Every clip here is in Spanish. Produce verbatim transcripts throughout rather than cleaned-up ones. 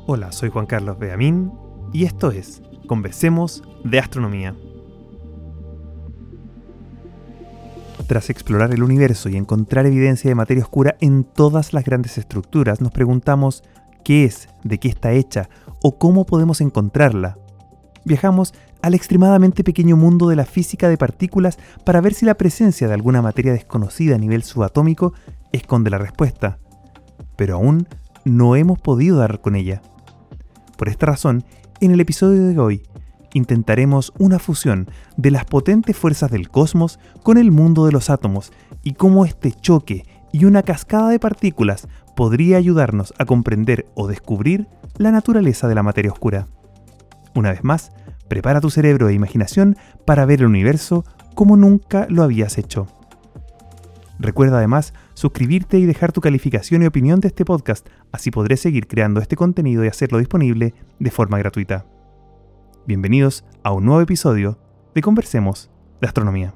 Hola, soy Juan Carlos Beamín y esto es Conversemos de Astronomía. Tras explorar el universo y encontrar evidencia de materia oscura en todas las grandes estructuras, nos preguntamos qué es, de qué está hecha o cómo podemos encontrarla. Viajamos al extremadamente pequeño mundo de la física de partículas para ver si la presencia de alguna materia desconocida a nivel subatómico esconde la respuesta. Pero aún no hemos podido dar con ella. Por esta razón, en el episodio de hoy, intentaremos una fusión de las potentes fuerzas del cosmos con el mundo de los átomos y cómo este choque y una cascada de partículas podría ayudarnos a comprender o descubrir la naturaleza de la materia oscura. Una vez más, prepara tu cerebro e imaginación para ver el universo como nunca lo habías hecho. Recuerda además suscribirte y dejar tu calificación y opinión de este podcast, así podré seguir creando este contenido y hacerlo disponible de forma gratuita. Bienvenidos a un nuevo episodio de Conversemos de Astronomía.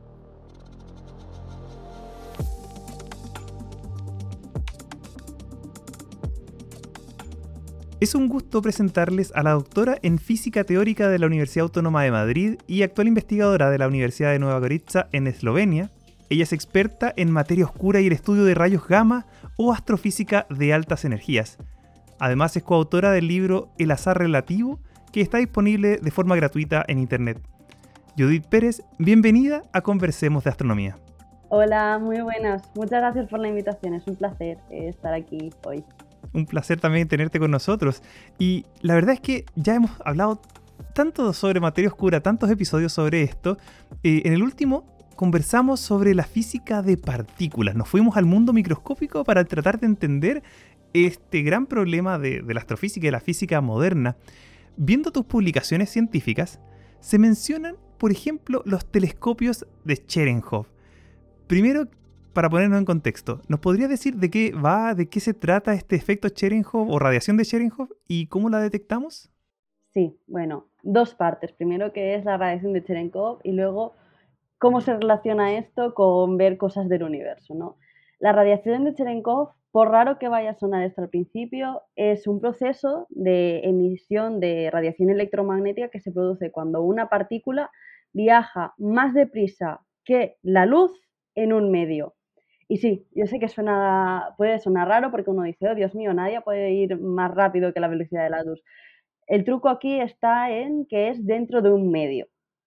Es un gusto presentarles a la doctora en Física Teórica de la Universidad Autónoma de Madrid y actual investigadora de la Universidad de Nueva Gorica en Eslovenia. Ella es experta en materia oscura y el estudio de rayos gamma o astrofísica de altas energías. Además es coautora del libro El azar relativo, que está disponible de forma gratuita en internet. Judith Pérez, bienvenida a Conversemos de Astronomía. Hola, muy buenas. Muchas gracias por la invitación. Es un placer eh, estar aquí hoy. Un placer también tenerte con nosotros. Y la verdad es que ya hemos hablado tanto sobre materia oscura, tantos episodios sobre esto. Eh, en el último conversamos sobre la física de partículas. Nos fuimos al mundo microscópico para tratar de entender este gran problema de, de la astrofísica y la física moderna. Viendo tus publicaciones científicas, se mencionan, por ejemplo, los telescopios de Cherenkov. Primero, para ponernos en contexto, ¿nos podrías decir de qué va, de qué se trata este efecto Cherenkov o radiación de Cherenkov y cómo la detectamos? Sí, bueno, dos partes. Primero, qué es la radiación de Cherenkov y luego cómo se relaciona esto con ver cosas del universo, ¿no? La radiación de Cherenkov, por raro que vaya a sonar esto al principio, es un proceso de emisión de radiación electromagnética que se produce cuando una partícula viaja más deprisa que la luz en un medio. Y sí, yo sé que suena, puede sonar raro porque uno dice, oh Dios mío, nadie puede ir más rápido que la velocidad de la luz. El truco aquí está en que es dentro de un medio.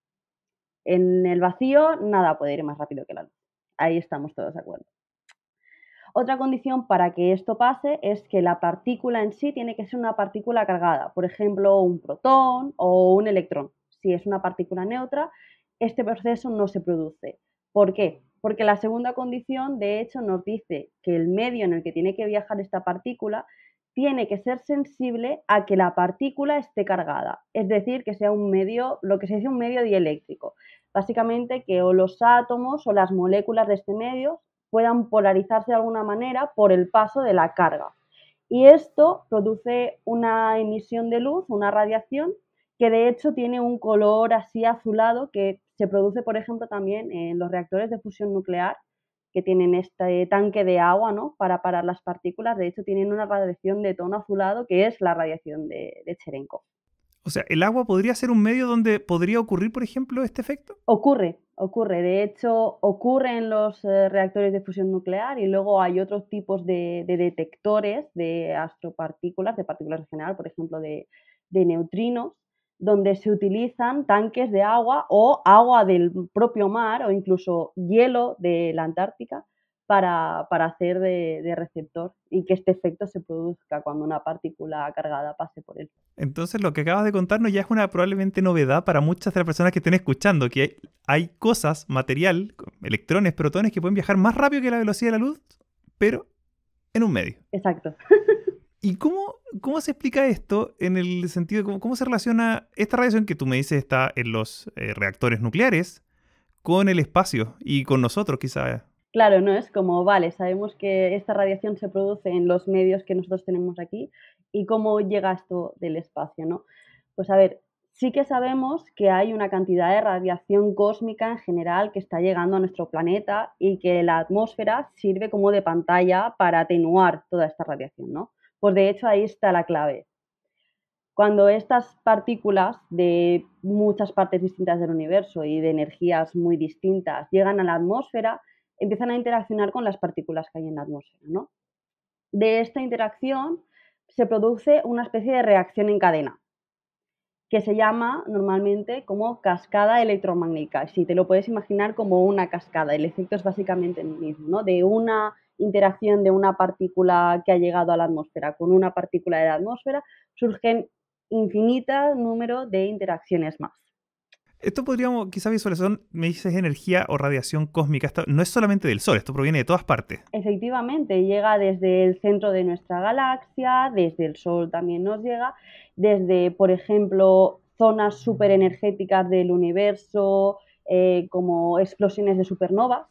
En el vacío nada puede ir más rápido que la luz. Ahí estamos todos de acuerdo. Otra condición para que esto pase es que la partícula en sí tiene que ser una partícula cargada, por ejemplo, un protón o un electrón. Si es una partícula neutra, este proceso no se produce. ¿Por qué? Porque la segunda condición, de hecho, nos dice que el medio en el que tiene que viajar esta partícula tiene que ser sensible a que la partícula esté cargada, es decir, que sea un medio, lo que se dice un medio dieléctrico. Básicamente que o los átomos o las moléculas de este medio puedan polarizarse de alguna manera por el paso de la carga. Y esto produce una emisión de luz, una radiación, que de hecho tiene un color así azulado que se produce, por ejemplo, también en los reactores de fusión nuclear, que tienen este tanque de agua, ¿no?, para parar las partículas. De hecho, tienen una radiación de tono azulado que es la radiación de, de Cherenkov. O sea, ¿el agua podría ser un medio donde podría ocurrir, por ejemplo, este efecto? Ocurre, ocurre. De hecho, ocurre en los eh, reactores de fusión nuclear y luego hay otros tipos de, de detectores de astropartículas, de partículas en general, por ejemplo, de, de neutrinos, donde se utilizan tanques de agua o agua del propio mar o incluso hielo de la Antártica para, para hacer de, de receptor y que este efecto se produzca cuando una partícula cargada pase por él. Entonces lo que acabas de contarnos ya es una probablemente novedad para muchas de las personas que estén escuchando, que hay, hay cosas, material, electrones, protones que pueden viajar más rápido que la velocidad de la luz, pero en un medio. Exacto. ¿Y cómo, cómo se explica esto en el sentido de cómo, cómo se relaciona esta radiación que tú me dices está en los eh, reactores nucleares con el espacio y con nosotros quizás? Claro, no es como, vale, sabemos que esta radiación se produce en los medios que nosotros tenemos aquí y cómo llega esto del espacio, ¿no? Pues a ver, sí que sabemos que hay una cantidad de radiación cósmica en general que está llegando a nuestro planeta y que la atmósfera sirve como de pantalla para atenuar toda esta radiación, ¿no? Pues de hecho ahí está la clave. Cuando estas partículas de muchas partes distintas del universo y de energías muy distintas llegan a la atmósfera, empiezan a interaccionar con las partículas que hay en la atmósfera, ¿no? De esta interacción se produce una especie de reacción en cadena, que se llama normalmente como cascada electromagnética. Si te lo puedes imaginar como una cascada, el efecto es básicamente el mismo, ¿no? De una interacción de una partícula que ha llegado a la atmósfera con una partícula de la atmósfera, surgen infinitas número de interacciones más. Esto podríamos quizás visualizar, me dices energía o radiación cósmica. Esto no es solamente del Sol, esto proviene de todas partes. Efectivamente, llega desde el centro de nuestra galaxia, desde el Sol también nos llega, desde, por ejemplo, zonas superenergéticas del universo, eh, como explosiones de supernovas,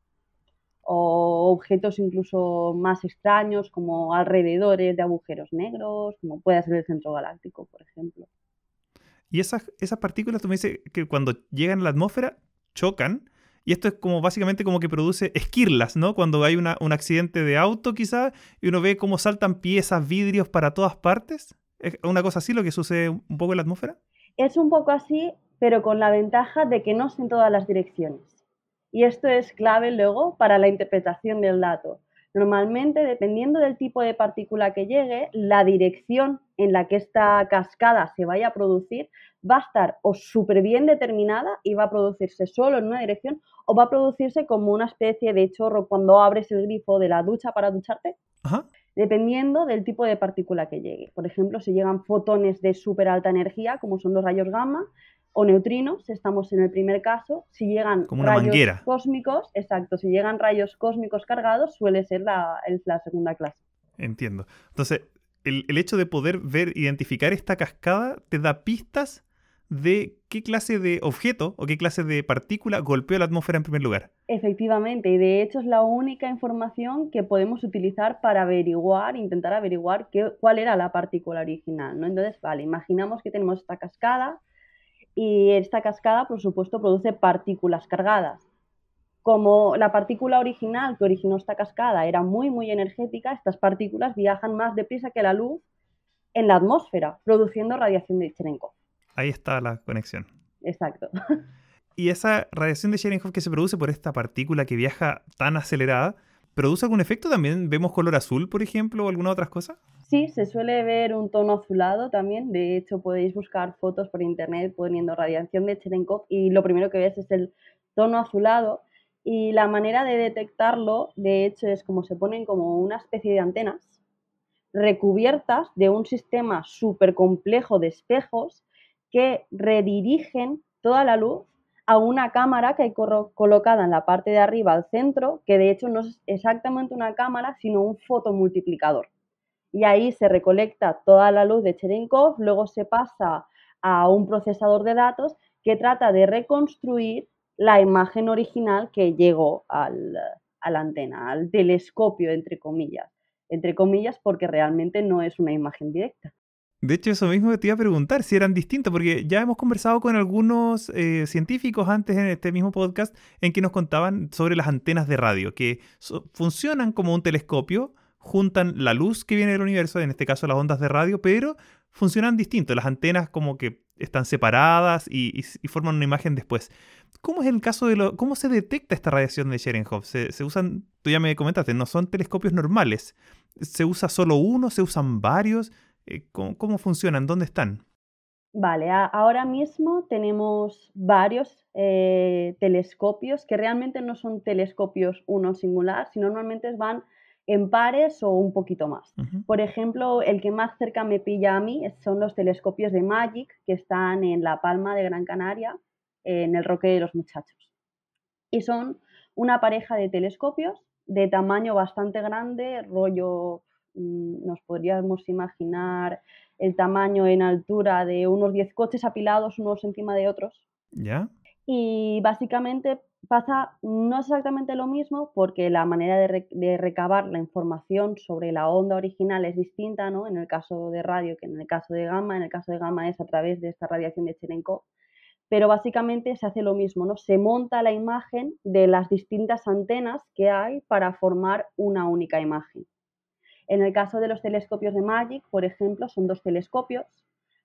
o objetos incluso más extraños, como alrededores de agujeros negros, como puede ser el centro galáctico, por ejemplo. Y esas, esas partículas, tú me dices que cuando llegan a la atmósfera, chocan. Y esto es como básicamente como que produce esquirlas, ¿no? Cuando hay una, un accidente de auto quizás y uno ve cómo saltan piezas, vidrios para todas partes. ¿Es una cosa así lo que sucede un poco en la atmósfera? Es un poco así, pero con la ventaja de que no es en todas las direcciones. Y esto es clave luego para la interpretación del dato. Normalmente, dependiendo del tipo de partícula que llegue, la dirección en la que esta cascada se vaya a producir va a estar o súper bien determinada y va a producirse solo en una dirección, o va a producirse como una especie de chorro cuando abres el grifo de la ducha para ducharte, Ajá. dependiendo del tipo de partícula que llegue. Por ejemplo, si llegan fotones de súper alta energía, como son los rayos gamma, o neutrinos, estamos en el primer caso. Si llegan Como una rayos manguera. cósmicos, exacto, si llegan rayos cósmicos cargados, suele ser la, la segunda clase. Entiendo. Entonces, el, el hecho de poder ver, identificar esta cascada, te da pistas de qué clase de objeto o qué clase de partícula golpeó la atmósfera en primer lugar. Efectivamente, y de hecho es la única información que podemos utilizar para averiguar, intentar averiguar qué, cuál era la partícula original, ¿no? Entonces, vale, imaginamos que tenemos esta cascada y esta cascada, por supuesto, produce partículas cargadas. Como la partícula original que originó esta cascada era muy, muy energética, estas partículas viajan más deprisa que la luz en la atmósfera, produciendo radiación de Cherenkov. Ahí está la conexión. Exacto. Y esa radiación de Cherenkov que se produce por esta partícula que viaja tan acelerada, ¿produce algún efecto también? ¿Vemos color azul, por ejemplo, o alguna otra cosa? Sí, se suele ver un tono azulado también. De hecho, podéis buscar fotos por internet poniendo radiación de Cherenkov y lo primero que ves es el tono azulado. Y la manera de detectarlo, de hecho, es como se ponen como una especie de antenas recubiertas de un sistema súper complejo de espejos que redirigen toda la luz a una cámara que hay colocada en la parte de arriba al centro, que de hecho no es exactamente una cámara, sino un fotomultiplicador. Y ahí se recolecta toda la luz de Cherenkov, luego se pasa a un procesador de datos que trata de reconstruir la imagen original que llegó al, a la antena, al telescopio, entre comillas. Entre comillas, porque realmente no es una imagen directa. De hecho, eso mismo te iba a preguntar si eran distintos, porque ya hemos conversado con algunos eh, científicos antes en este mismo podcast en que nos contaban sobre las antenas de radio, que so- funcionan como un telescopio, juntan la luz que viene del universo, en este caso las ondas de radio, pero funcionan distinto. Las antenas como que están separadas y, y- y forman una imagen después. ¿Cómo es el caso de lo, cómo se detecta esta radiación de Cherenkov? Se, se usan, tú ya me comentaste, no son telescopios normales. ¿Se usa solo uno? ¿Se usan varios? Eh, ¿Cómo, cómo funcionan? ¿Dónde están? Vale, a- ahora mismo tenemos varios eh, telescopios que realmente no son telescopios uno singular, sino normalmente van en pares o un poquito más. Ujú. Por ejemplo, el que más cerca me pilla a mí es- son los telescopios de MAGIC que están en La Palma de Gran Canaria, en el Roque de los Muchachos. Y son una pareja de telescopios de tamaño bastante grande, rollo, mm, nos podríamos imaginar el tamaño en altura de unos diez coches apilados unos encima de otros. ¿Ya? Y básicamente pasa no exactamente lo mismo porque la manera de, re- de recabar la información sobre la onda original es distinta, ¿no? En el caso de radio que en el caso de gamma. En el caso de gamma es a través de esta radiación de Cherenkov, pero básicamente se hace lo mismo, ¿no? Se monta la imagen de las distintas antenas que hay para formar una única imagen. En el caso de los telescopios de MAGIC, por ejemplo, son dos telescopios.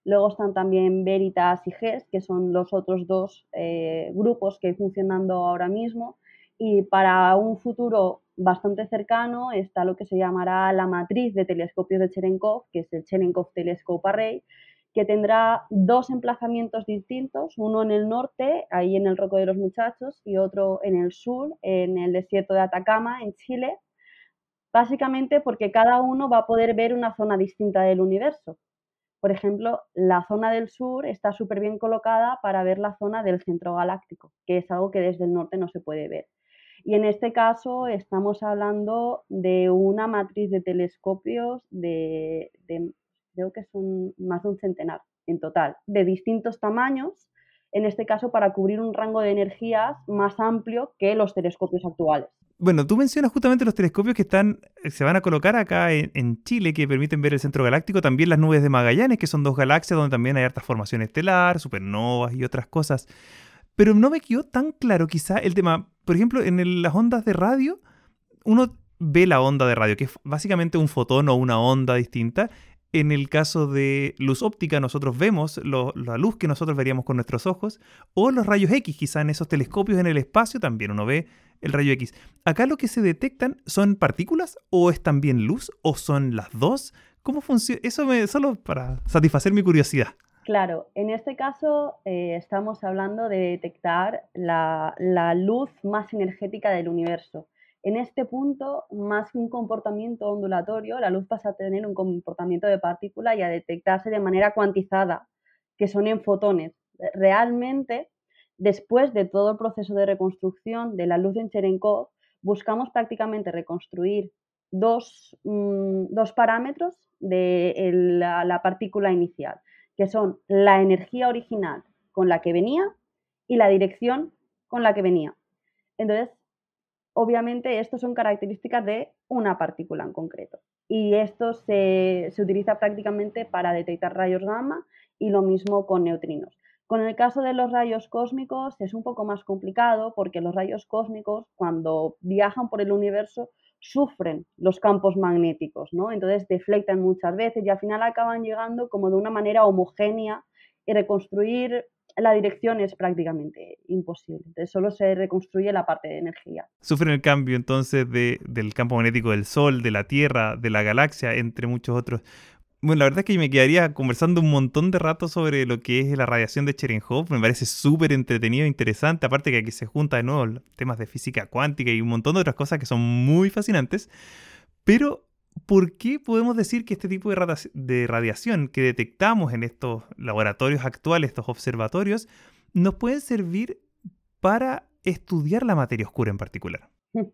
Luego están también Veritas y GES, que son los otros dos eh, grupos que hay funcionando ahora mismo. Y para un futuro bastante cercano está lo que se llamará la matriz de telescopios de Cherenkov, que es el Cherenkov Telescope Array, que tendrá dos emplazamientos distintos, uno en el norte, ahí en el Roco de los Muchachos, y otro en el sur, en el desierto de Atacama, en Chile, básicamente porque cada uno va a poder ver una zona distinta del universo. Por ejemplo, la zona del sur está súper bien colocada para ver la zona del centro galáctico, que es algo que desde el norte no se puede ver. Y en este caso estamos hablando de una matriz de telescopios de, de creo que son más de un centenar en total, de distintos tamaños, en este caso para cubrir un rango de energías más amplio que los telescopios actuales. Bueno, tú mencionas justamente los telescopios que están, eh, se van a colocar acá en, en Chile, que permiten ver el centro galáctico, también las nubes de Magallanes, que son dos galaxias donde también hay harta formación estelar, supernovas y otras cosas. Pero no me quedó tan claro quizá el tema, por ejemplo, en el- las ondas de radio, uno ve la onda de radio, que es básicamente un fotón o una onda distinta. En el caso de luz óptica, nosotros vemos lo- la luz que nosotros veríamos con nuestros ojos, o los rayos X, quizá en esos telescopios en el espacio también uno ve el rayo X. Acá lo que se detectan son partículas, o es también luz, o son las dos. ¿Cómo funciona? Eso me, solo para satisfacer mi curiosidad. Claro, en este caso eh, estamos hablando de detectar la, la luz más energética del universo. En este punto, más que un comportamiento ondulatorio, la luz pasa a tener un comportamiento de partícula y a detectarse de manera cuantizada, que son en fotones. Realmente, después de todo el proceso de reconstrucción de la luz en Cherenkov, buscamos prácticamente reconstruir dos, mm, dos parámetros de el- la, la partícula inicial, que son la energía original con la que venía y la dirección con la que venía. Entonces, obviamente, estos son características de una partícula en concreto. Y esto se, se utiliza prácticamente para detectar rayos gamma y lo mismo con neutrinos. Con el caso de los rayos cósmicos es un poco más complicado porque los rayos cósmicos, cuando viajan por el universo, sufren los campos magnéticos, ¿no? Entonces deflectan muchas veces y al final acaban llegando como de una manera homogénea y reconstruir la dirección es prácticamente imposible. Entonces solo se reconstruye la parte de energía. Sufren el cambio entonces de- del campo magnético del Sol, de la Tierra, de la galaxia, entre muchos otros. Bueno, la verdad es que me quedaría conversando un montón de rato sobre lo que es la radiación de Cherenkov. Me parece súper entretenido e interesante. Aparte que aquí se junta de nuevo los temas de física cuántica y un montón de otras cosas que son muy fascinantes. Pero, ¿por qué podemos decir que este tipo de, rada- de radiación que detectamos en estos laboratorios actuales, estos observatorios, nos pueden servir para estudiar la materia oscura en particular?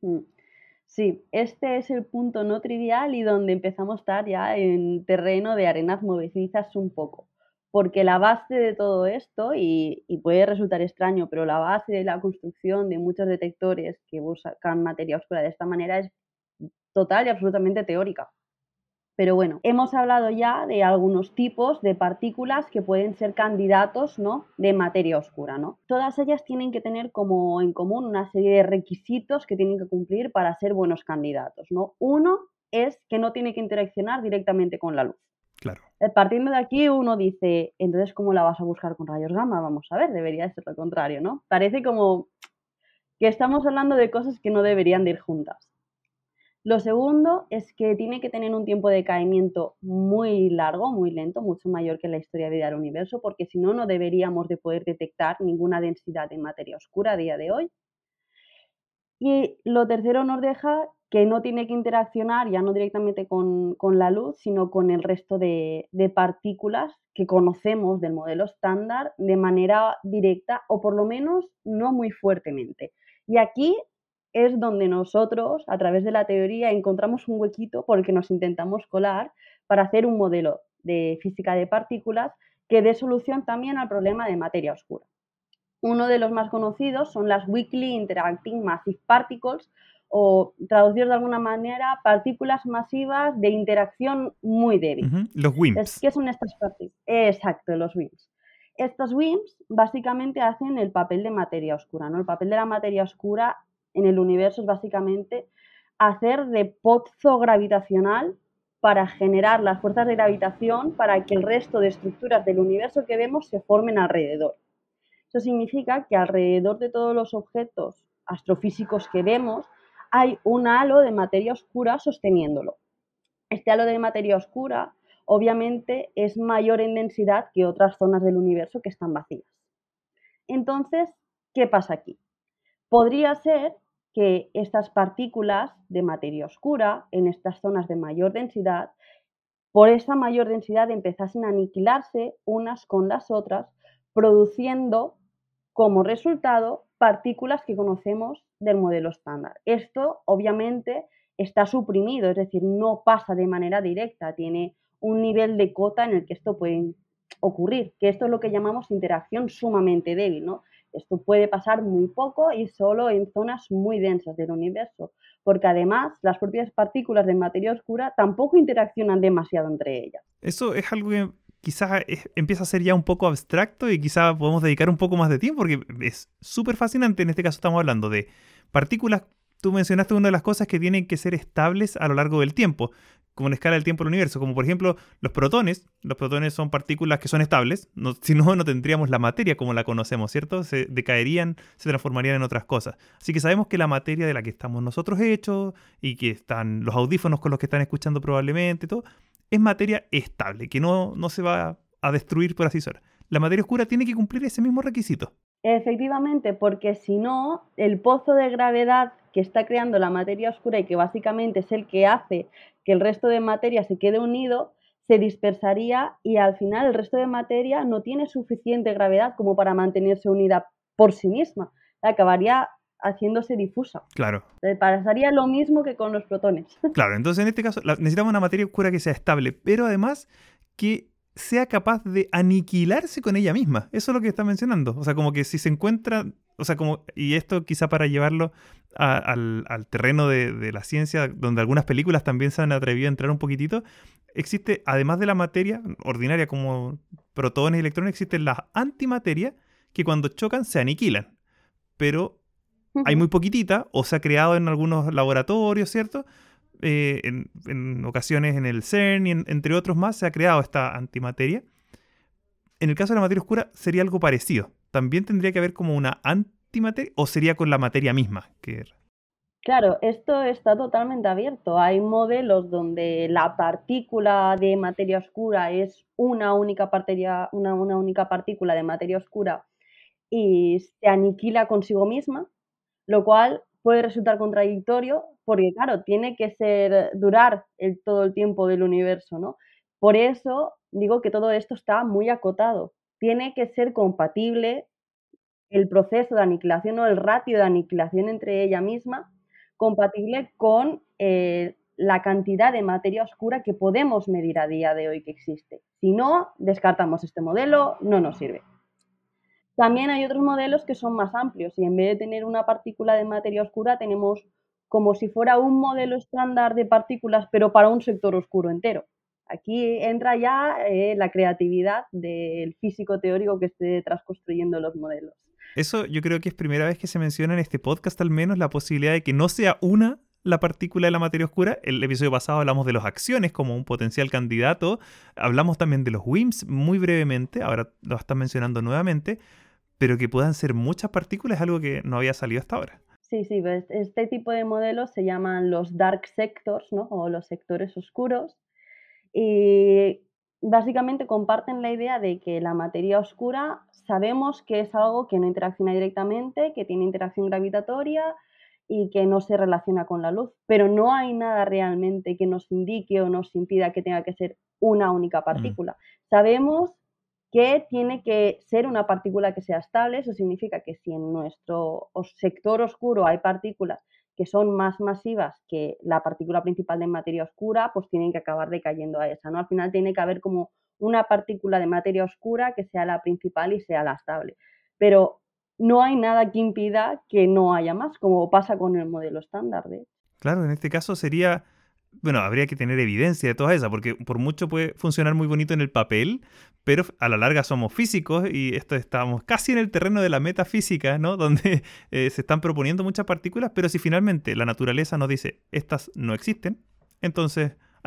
Sí, este es el punto no trivial y donde empezamos a estar ya en terreno de arenas movedizas un poco. Porque la base de todo esto, y, y puede resultar extraño, pero la base de la construcción de muchos detectores que buscan materia oscura de esta manera es total y absolutamente teórica. Pero bueno, hemos hablado ya de algunos tipos de partículas que pueden ser candidatos, ¿no?, de materia oscura, ¿no? Todas ellas tienen que tener como en común una serie de requisitos que tienen que cumplir para ser buenos candidatos, ¿no? Uno es que no tiene que interaccionar directamente con la luz. Claro. Eh, Partiendo de aquí, uno dice, entonces, ¿cómo la vas a buscar con rayos gamma? Vamos a ver, debería ser lo contrario, ¿no? Parece como que estamos hablando de cosas que no deberían de ir juntas. Lo segundo es que tiene que tener un tiempo de caimiento muy largo, muy lento, mucho mayor que la historia de vida del universo, porque si no, no deberíamos de poder detectar ninguna densidad de materia oscura a día de hoy. Y lo tercero nos deja que no tiene que interaccionar ya no directamente con, con la luz, sino con el resto de, de partículas que conocemos del modelo estándar de manera directa o por lo menos no muy fuertemente. Y aquí es donde nosotros, a través de la teoría, encontramos un huequito por el que nos intentamos colar para hacer un modelo de física de partículas que dé solución también al problema de materia oscura. Uno de los más conocidos son las Weakly Interacting Massive Particles, o traducidos de alguna manera, partículas masivas de interacción muy débil. Ujú. Los Entonces, WIMPs. ¿qué son estas partículas? Exacto, los WIMPs. Estos WIMPs básicamente hacen el papel de materia oscura, ¿no? El papel de la materia oscura en el universo es básicamente hacer de pozo gravitacional para generar las fuerzas de gravitación para que el resto de estructuras del universo que vemos se formen alrededor. Eso significa que alrededor de todos los objetos astrofísicos que vemos hay un halo de materia oscura sosteniéndolo. Este halo de materia oscura obviamente es mayor en densidad que otras zonas del universo que están vacías. Entonces, ¿qué pasa aquí? Podría ser que estas partículas de materia oscura en estas zonas de mayor densidad, por esa mayor densidad empezasen a aniquilarse unas con las otras, produciendo como resultado partículas que conocemos del modelo estándar. Esto obviamente está suprimido, es decir, no pasa de manera directa, tiene un nivel de cota en el que esto puede ocurrir, que esto es lo que llamamos interacción sumamente débil, ¿no? Esto puede pasar muy poco y solo en zonas muy densas del universo, porque además las propias partículas de materia oscura tampoco interaccionan demasiado entre ellas. Eso es algo que quizás es, empieza a ser ya un poco abstracto y quizás podemos dedicar un poco más de tiempo porque es súper fascinante. En este caso estamos hablando de partículas. Tú mencionaste una de las cosas que tienen que ser estables a lo largo del tiempo, como en escala del tiempo del universo, como por ejemplo los protones. Los protones son partículas que son estables, no, si no, no tendríamos la materia como la conocemos, ¿cierto? Se decaerían, se transformarían en otras cosas. Así que sabemos que la materia de la que estamos nosotros hechos y que están los audífonos con los que están escuchando probablemente, todo, es materia estable, que no, no se va a destruir por así sola. La materia oscura tiene que cumplir ese mismo requisito. Efectivamente, porque si no, el pozo de gravedad que está creando la materia oscura y que básicamente es el que hace que el resto de materia se quede unido, se dispersaría y al final el resto de materia no tiene suficiente gravedad como para mantenerse unida por sí misma. Acabaría haciéndose difusa. Claro. Pasaría lo mismo que con los protones. Claro, entonces en este caso la, necesitamos una materia oscura que sea estable, pero además que sea capaz de aniquilarse con ella misma. Eso es lo que está mencionando. O sea, como que si se encuentra, o sea, como, y esto quizá para llevarlo a, al, al terreno de, de la ciencia, donde algunas películas también se han atrevido a entrar un poquitito, existe, además de la materia ordinaria como protones y electrones, existen las antimaterias que cuando chocan se aniquilan. Pero hay muy poquitita, o se ha creado en algunos laboratorios, ¿cierto? Eh, en, en ocasiones en el CERN y en, entre otros más se ha creado esta antimateria. En el caso de la materia oscura sería algo parecido. También tendría que haber como una antimateria o sería con la materia misma. Que... Claro, esto está totalmente abierto. Hay modelos donde la partícula de materia oscura es una única, parteria, una, una única partícula de materia oscura y se aniquila consigo misma, lo cual puede resultar contradictorio porque, claro, tiene que ser durar el, todo el tiempo del universo, ¿no? Por eso digo que todo esto está muy acotado. Tiene que ser compatible el proceso de aniquilación o el ratio de aniquilación entre ella misma, compatible con eh, la cantidad de materia oscura que podemos medir a día de hoy que existe. Si no, descartamos este modelo, no nos sirve. También hay otros modelos que son más amplios y en vez de tener una partícula de materia oscura tenemos como si fuera un modelo estándar de partículas pero para un sector oscuro entero. Aquí entra ya eh, la creatividad del físico teórico que esté detrás construyendo los modelos. Eso yo creo que es primera vez que se menciona en este podcast al menos la posibilidad de que no sea una la partícula de la materia oscura. El episodio pasado hablamos de los acciones como un potencial candidato. Hablamos también de los W I M Ps muy brevemente, ahora lo están mencionando nuevamente. Pero que puedan ser muchas partículas es algo que no había salido hasta ahora. Sí, sí, pues este tipo de modelos se llaman los dark sectors, ¿no? O los sectores oscuros. Y básicamente comparten la idea de que la materia oscura sabemos que es algo que no interacciona directamente, que tiene interacción gravitatoria y que no se relaciona con la luz, pero no hay nada realmente que nos indique o nos impida que tenga que ser una única partícula. Mm. Sabemos que tiene que ser una partícula que sea estable. Eso significa que si en nuestro sector oscuro hay partículas que son más masivas que la partícula principal de materia oscura, pues tienen que acabar decayendo a esa, ¿no? Al final tiene que haber como una partícula de materia oscura que sea la principal y sea la estable. Pero no hay nada que impida que no haya más, como pasa con el modelo estándar, ¿eh? Claro, en este caso sería... Bueno, habría que tener evidencia de todas esas, porque por mucho puede funcionar muy bonito en el papel, pero a la larga somos físicos y esto estamos casi en el terreno de la metafísica, ¿no? Donde eh, se están proponiendo muchas partículas, pero si finalmente la naturaleza nos dice estas no existen, entonces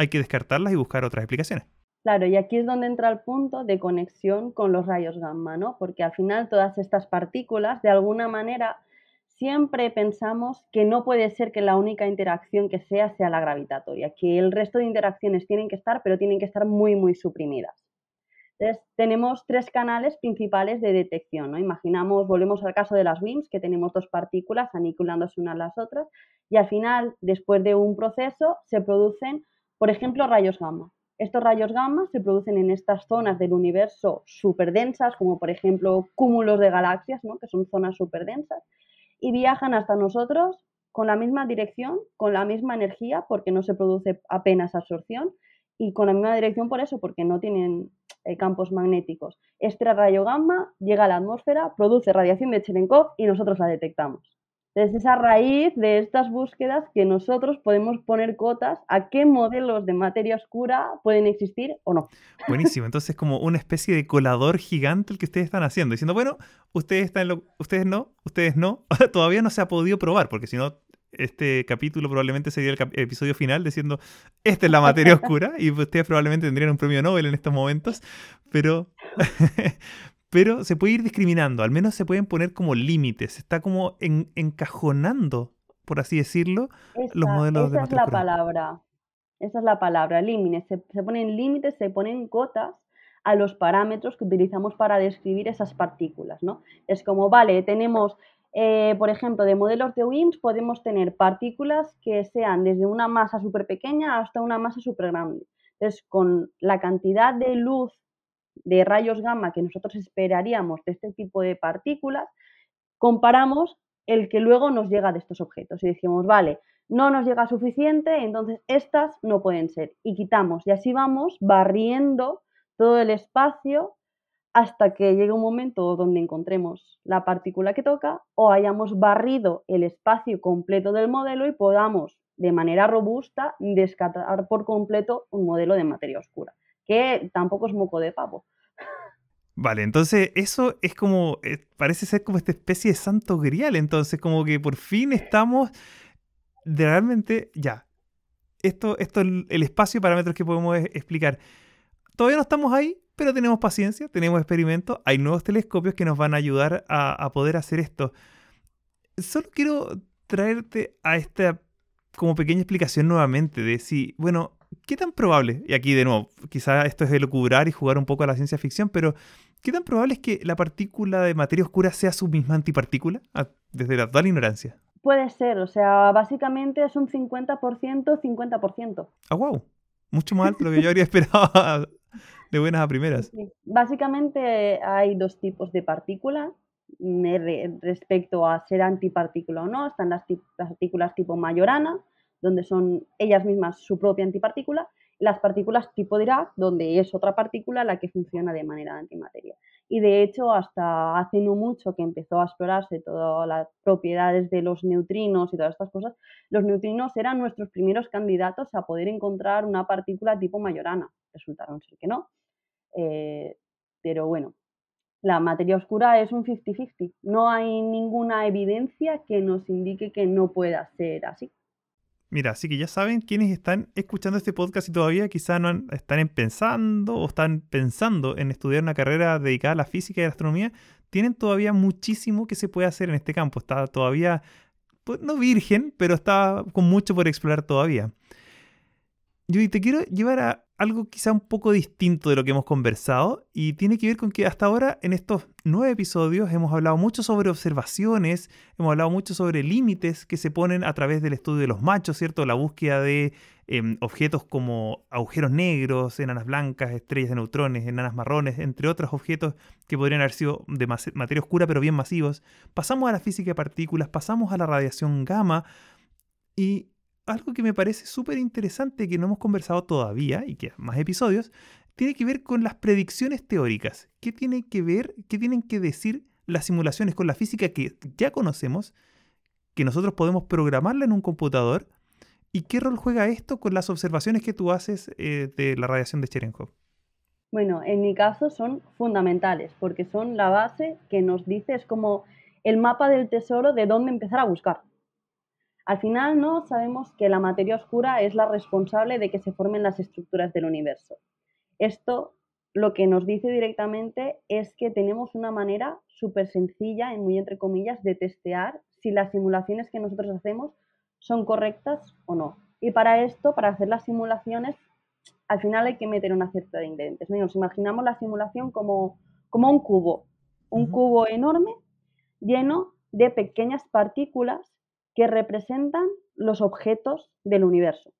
hay que descartarlas y buscar otras explicaciones. Claro, y aquí es donde entra el punto de conexión con los rayos gamma, ¿no? Porque al final todas estas partículas, de alguna manera, siempre pensamos que no puede ser que la única interacción que sea sea la gravitatoria, que el resto de interacciones tienen que estar, pero tienen que estar muy, muy suprimidas. Entonces, tenemos tres canales principales de detección, ¿no? Imaginamos, volvemos al caso de las W I M Ps, que tenemos dos partículas aniquilándose unas a las otras, y al final, después de un proceso, se producen, por ejemplo, rayos gamma. Estos rayos gamma se producen en estas zonas del universo superdensas, como por ejemplo cúmulos de galaxias, ¿no? Que son zonas superdensas, y viajan hasta nosotros con la misma dirección, con la misma energía, porque no se produce apenas absorción, y con la misma dirección por eso, porque no tienen eh, campos magnéticos. Este rayo gamma llega a la atmósfera, produce radiación de Cherenkov y nosotros la detectamos. Entonces, es a raíz de estas búsquedas que nosotros podemos poner cotas a qué modelos de materia oscura pueden existir o no. Buenísimo, entonces como una especie de colador gigante el que ustedes están haciendo, diciendo, bueno, ustedes están en lo, ustedes no, ustedes no, todavía no se ha podido probar, porque si no, este capítulo probablemente sería el cap- episodio final diciendo, esta es la materia oscura, y ustedes probablemente tendrían un premio Nobel en estos momentos, pero, pero se puede ir discriminando, al menos se pueden poner como límites, está como en- encajonando, por así decirlo, los Esa, modelos de esa es materia la oscura. palabra. Esa es la palabra, límites. Se, se ponen límites, se ponen cotas a los parámetros que utilizamos para describir esas partículas, ¿no? Es como, vale, tenemos, eh, por ejemplo, de modelos de W I M Ps podemos tener partículas que sean desde una masa súper pequeña hasta una masa súper grande. Entonces, con la cantidad de luz de rayos gamma que nosotros esperaríamos de este tipo de partículas, comparamos el que luego nos llega de estos objetos y decimos, vale, no nos llega suficiente, entonces estas no pueden ser. Y quitamos. Y así vamos barriendo todo el espacio hasta que llegue un momento donde encontremos la partícula que toca o hayamos barrido el espacio completo del modelo y podamos, de manera robusta, descartar por completo un modelo de materia oscura, que tampoco es moco de pavo. Vale, entonces eso es como, eh, parece ser como esta especie de santo grial, entonces como que por fin estamos de realmente, ya, esto, esto es el el espacio y parámetros que podemos e- explicar. Todavía no estamos ahí, pero tenemos paciencia, tenemos experimentos, hay nuevos telescopios que nos van a ayudar a, a poder hacer esto. Solo quiero traerte a esta como pequeña explicación nuevamente de si, bueno, ¿qué tan probable? Y aquí de nuevo, quizá esto es de locubrar y jugar un poco a la ciencia ficción, pero ¿qué tan probable es que la partícula de materia oscura sea su misma antipartícula? Ah, desde la total ignorancia. Puede ser, o sea, básicamente es un cincuenta por ciento, cincuenta por ciento. Ah, wow. Mucho más alto de lo que yo habría esperado de buenas a Sí, primeras. sí. Básicamente hay dos tipos de partículas mm, eh, re- respecto a ser antipartícula o no. Están las tip- partículas tipo Majorana, donde son ellas mismas su propia antipartícula, y las partículas tipo Dirac, donde es otra partícula la que funciona de manera antimateria. Y de hecho, hasta hace no mucho que empezó a explorarse todas las propiedades de los neutrinos y todas estas cosas, los neutrinos eran nuestros primeros candidatos a poder encontrar una partícula tipo Majorana. Resultaron ser que no. Eh, pero bueno, la materia oscura es un cincuenta cincuenta. No hay ninguna evidencia que nos indique que no pueda ser así. Mira, así que ya saben quienes están escuchando este podcast y todavía quizá no han- están en pensando o están pensando en estudiar una carrera dedicada a la física y a la astronomía, tienen todavía muchísimo que se puede hacer en este campo. Está todavía, pues, no virgen, pero está con mucho por explorar todavía. Yo te quiero llevar a algo quizá un poco distinto de lo que hemos conversado y tiene que ver con que hasta ahora en estos nueve episodios hemos hablado mucho sobre observaciones, hemos hablado mucho sobre límites que se ponen a través del estudio de los machos, ¿cierto? La búsqueda de eh, objetos como agujeros negros, enanas blancas, estrellas de neutrones, enanas marrones, entre otros objetos que podrían haber sido de mas- materia oscura pero bien masivos. Pasamos a la física de partículas, pasamos a la radiación gamma y algo que me parece súper interesante que no hemos conversado todavía y que más episodios, tiene que ver con las predicciones teóricas. ¿Qué tiene que ver, qué tienen que decir las simulaciones con la física que ya conocemos, que nosotros podemos programarla en un computador? ¿Y qué rol juega esto con las observaciones que tú haces eh, de la radiación de Cherenkov? Bueno, en mi caso son fundamentales porque son la base que nos dice, es como el mapa del tesoro de dónde empezar a buscar. Al final, ¿no? Sabemos que la materia oscura es la responsable de que se formen las estructuras del universo. Esto lo que nos dice directamente es que tenemos una manera súper sencilla, en muy entre comillas, de testear si las simulaciones que nosotros hacemos son correctas o no. Y para esto, para hacer las simulaciones, al final hay que meter una cierta de ingredientes. Nos imaginamos la simulación como, como un cubo, un Ujú. cubo enorme lleno de pequeñas partículas que representan los objetos del universo.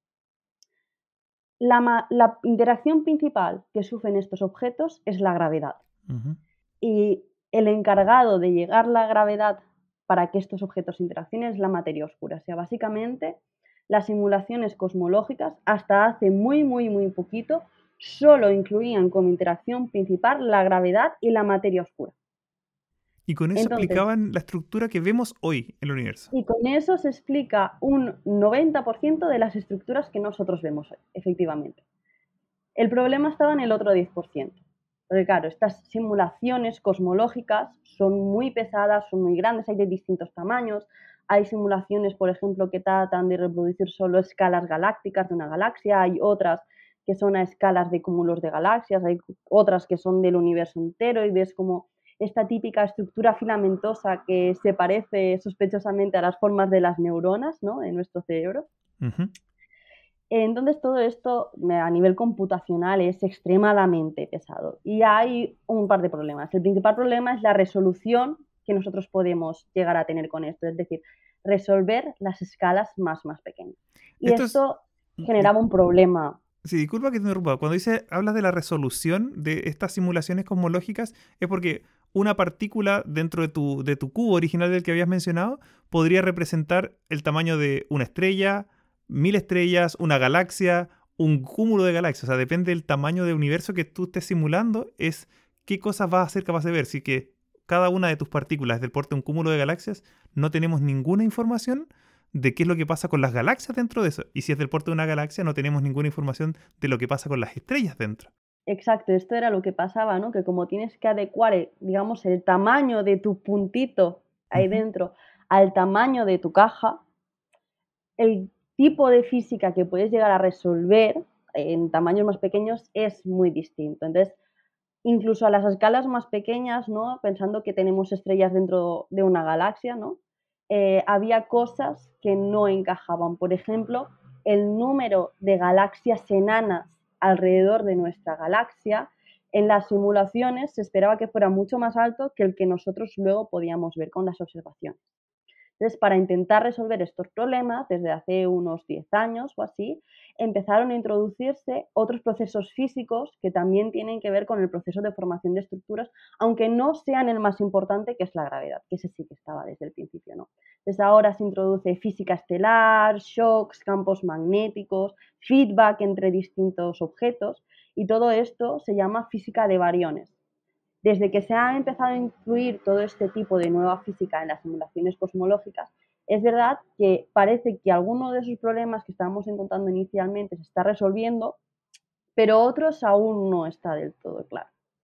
La, la, interacción principal que sufren estos objetos es la gravedad. Ujú. Y el encargado de llegar la gravedad para que estos objetos interaccionen es la materia oscura. O sea, básicamente las simulaciones cosmológicas hasta hace muy, muy, muy poquito solo incluían como interacción principal la gravedad y la materia oscura. Y con eso Entonces, explicaban la estructura que vemos hoy en el universo. y con eso se explica un noventa por ciento de las estructuras que nosotros vemos hoy, efectivamente. El problema estaba en el otro diez por ciento. Porque claro, estas simulaciones cosmológicas son muy pesadas, son muy grandes, hay de distintos tamaños. Hay simulaciones, por ejemplo, que tratan de reproducir solo escalas galácticas de una galaxia, hay otras que son a escalas de cúmulos de galaxias, hay otras que son del universo entero y ves como esta típica estructura filamentosa que se parece sospechosamente a las formas de las neuronas, ¿no?, de nuestro cerebro. Ujú. Entonces todo esto a nivel computacional es extremadamente pesado y hay un par de problemas. El principal problema es la resolución que nosotros podemos llegar a tener con esto, es decir, resolver las escalas más, más pequeñas. Y Esto es... esto di- generaba un problema. Sí, disculpa que te interrumpa. Cuando dice, hablas de la resolución de estas simulaciones cosmológicas, es porque una partícula dentro de tu, de tu cubo original del que habías mencionado podría representar el tamaño de una estrella, mil estrellas, una galaxia, un cúmulo de galaxias. O sea, depende del tamaño del universo que tú estés simulando, es qué cosas vas a ser capaz de ver. Si que cada una de tus partículas es del porte de un cúmulo de galaxias, no tenemos ninguna información de qué es lo que pasa con las galaxias dentro de eso. Y si es del porte de una galaxia, no tenemos ninguna información de lo que pasa con las estrellas dentro. Exacto, esto era lo que pasaba, ¿no? Que como tienes que adecuar, eh, digamos, el tamaño de tu puntito ahí Ujú. dentro al tamaño de tu caja, el tipo de física que puedes llegar a resolver en tamaños más pequeños es muy distinto. Entonces, incluso a las escalas más pequeñas, ¿no? Pensando que tenemos estrellas dentro de una galaxia, ¿no? Eh, había cosas que no encajaban. Por ejemplo, el número de galaxias enanas alrededor de nuestra galaxia, en las simulaciones se esperaba que fuera mucho más alto que el que nosotros luego podíamos ver con las observaciones. Entonces, para intentar resolver estos problemas, desde hace unos diez años o así, empezaron a introducirse otros procesos físicos que también tienen que ver con el proceso de formación de estructuras, aunque no sean el más importante, que es la gravedad, que ese sí que estaba desde el principio, ¿no? Desde ahora se introduce física estelar, shocks, campos magnéticos, feedback entre distintos objetos, y todo esto se llama física de bariones. Desde que se ha empezado a incluir todo este tipo de nueva física en las simulaciones cosmológicas, es verdad que parece que alguno de esos problemas que estábamos encontrando inicialmente se está resolviendo, pero otros aún no está del todo claro.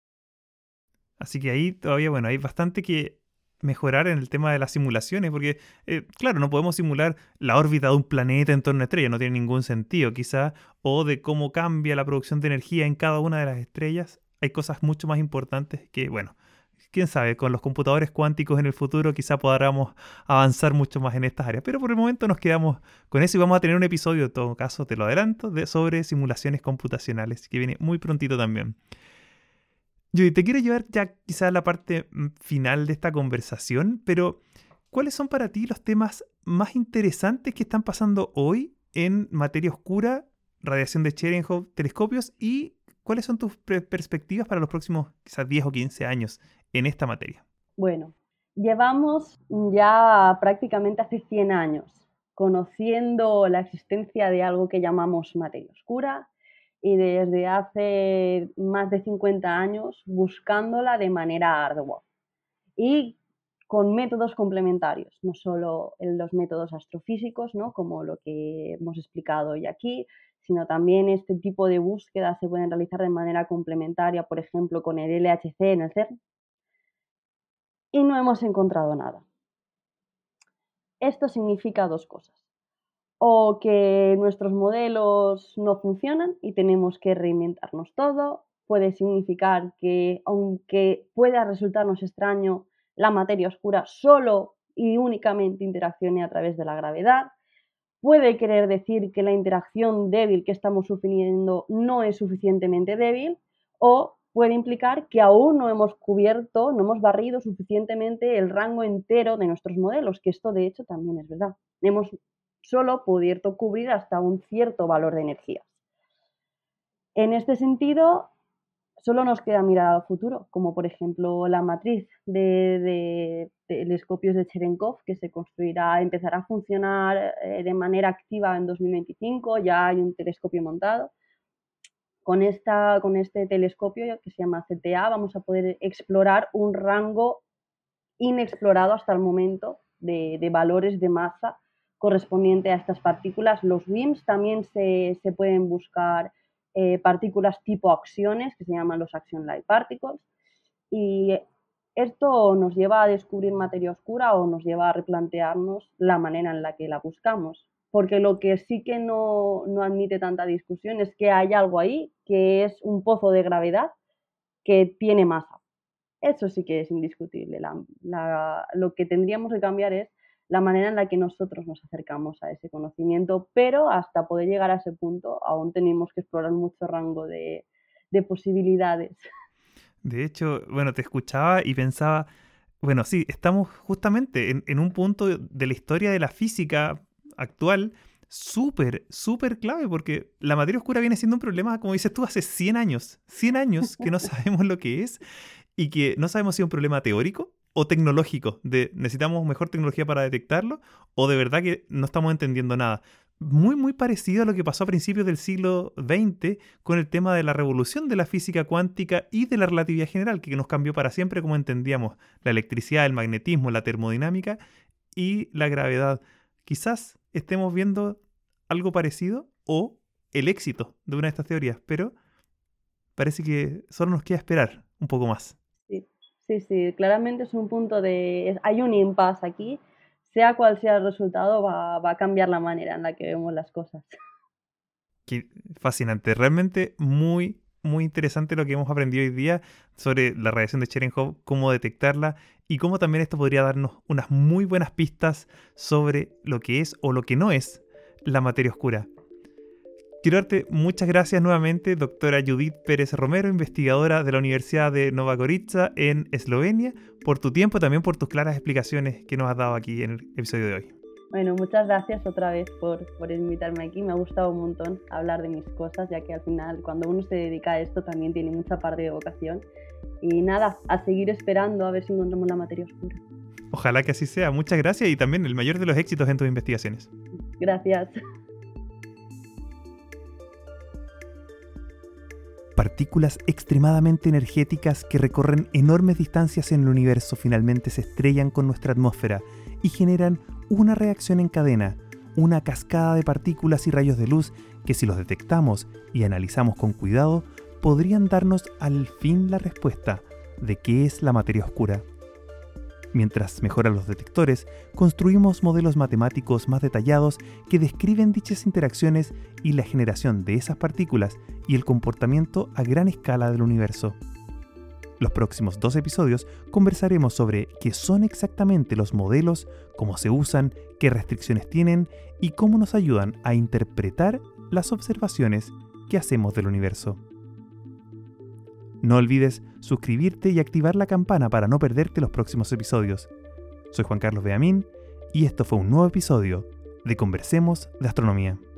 Así que ahí todavía, bueno, hay bastante que mejorar en el tema de las simulaciones, porque, eh, claro, no podemos simular la órbita de un planeta en torno a una estrella, no tiene ningún sentido, quizá, o de cómo cambia la producción de energía en cada una de las estrellas. Hay cosas mucho más importantes que, bueno, quién sabe, con los computadores cuánticos en el futuro quizá podamos avanzar mucho más en estas áreas. Pero por el momento nos quedamos con eso y vamos a tener un episodio, en todo caso, te lo adelanto, de, sobre simulaciones computacionales, que viene muy prontito también. Yo te quiero llevar ya quizá a la parte mm, final de esta conversación, pero ¿cuáles son para ti los temas más interesantes que están pasando hoy en materia oscura, radiación de Cherenkov, telescopios y cuáles son tus pre- perspectivas para los próximos quizás diez o quince años en esta materia? Bueno, llevamos ya prácticamente hace cien años conociendo la existencia de algo que llamamos materia oscura y desde hace más de cincuenta años buscándola de manera ardua y con métodos complementarios, no solo en los métodos astrofísicos, ¿no?, como lo que hemos explicado hoy aquí, sino también este tipo de búsquedas se pueden realizar de manera complementaria, por ejemplo, con el L H C en el CERN, y no hemos encontrado nada. Esto significa dos cosas. o que nuestros modelos no funcionan y tenemos que reinventarnos todo. Puede significar que, aunque pueda resultarnos extraño, la materia oscura solo y únicamente interaccione a través de la gravedad. Puede querer decir que la interacción débil que estamos sufriendo no es suficientemente débil, o puede implicar que aún no hemos cubierto, no hemos barrido suficientemente el rango entero de nuestros modelos, que esto de hecho también es verdad. Hemos solo podido cubrir hasta un cierto valor de energías. En este sentido, solo nos queda mirar al futuro, como por ejemplo la matriz de, de, de telescopios de Cherenkov, que se construirá, empezará a funcionar eh, de manera activa en dos mil veinticinco, ya hay un telescopio montado. Con, esta, con este telescopio que se llama C T A vamos a poder explorar un rango inexplorado hasta el momento de, de valores de masa correspondiente a estas partículas. Los W I M Ps también se, se pueden buscar eh, partículas tipo acciones, que se llaman los action-like particles, y esto nos lleva a descubrir materia oscura o nos lleva a replantearnos la manera en la que la buscamos. Porque lo que sí que no, no admite tanta discusión es que hay algo ahí que es un pozo de gravedad que tiene masa. Eso sí que es indiscutible. La, la, lo que tendríamos que cambiar es la manera en la que nosotros nos acercamos a ese conocimiento, pero hasta poder llegar a ese punto aún tenemos que explorar mucho rango de, de posibilidades. De hecho, bueno, te escuchaba y pensaba, bueno, sí, estamos justamente en, en un punto de la historia de la física actual súper, súper clave, porque la materia oscura viene siendo un problema, como dices tú, hace cien años, cien años que no sabemos lo que es y que no sabemos si es un problema teórico o tecnológico, de necesitamos mejor tecnología para detectarlo o de verdad que no estamos entendiendo nada. Muy, muy parecido a lo que pasó a principios del siglo veinte con el tema de la revolución de la física cuántica y de la relatividad general, que nos cambió para siempre como entendíamos la electricidad, el magnetismo, la termodinámica y la gravedad. Quizás estemos viendo algo parecido o el éxito de una de estas teorías, pero parece que solo nos queda esperar un poco más. Sí, sí, sí, claramente es un punto de... hay un impasse aquí. Sea cual sea el resultado, va, va a cambiar la manera en la que vemos las cosas. Qué fascinante, realmente muy, muy interesante lo que hemos aprendido hoy día sobre la radiación de Cherenkov, cómo detectarla y cómo también esto podría darnos unas muy buenas pistas sobre lo que es o lo que no es la materia oscura. Quiero darte muchas gracias nuevamente, doctora Judith Pérez Romero, investigadora de la Universidad de Nova Gorica en Eslovenia, por tu tiempo y también por tus claras explicaciones que nos has dado aquí en el episodio de hoy. Bueno, muchas gracias otra vez por, por invitarme aquí. Me ha gustado un montón hablar de mis cosas, ya que al final cuando uno se dedica a esto también tiene mucha parte de vocación. Y nada, a seguir esperando a ver si encontramos la materia oscura. Ojalá que así sea. Muchas gracias y también el mayor de los éxitos en tus investigaciones. Gracias. Partículas extremadamente energéticas que recorren enormes distancias en el universo finalmente se estrellan con nuestra atmósfera y generan una reacción en cadena, una cascada de partículas y rayos de luz que, si los detectamos y analizamos con cuidado, podrían darnos al fin la respuesta de qué es la materia oscura. Mientras mejoran los detectores, construimos modelos matemáticos más detallados que describen dichas interacciones y la generación de esas partículas y el comportamiento a gran escala del universo. Los próximos dos episodios conversaremos sobre qué son exactamente los modelos, cómo se usan, qué restricciones tienen y cómo nos ayudan a interpretar las observaciones que hacemos del universo. No olvides suscribirte y activar la campana para no perderte los próximos episodios. Soy Juan Carlos Beamín y esto fue un nuevo episodio de Conversemos de Astronomía.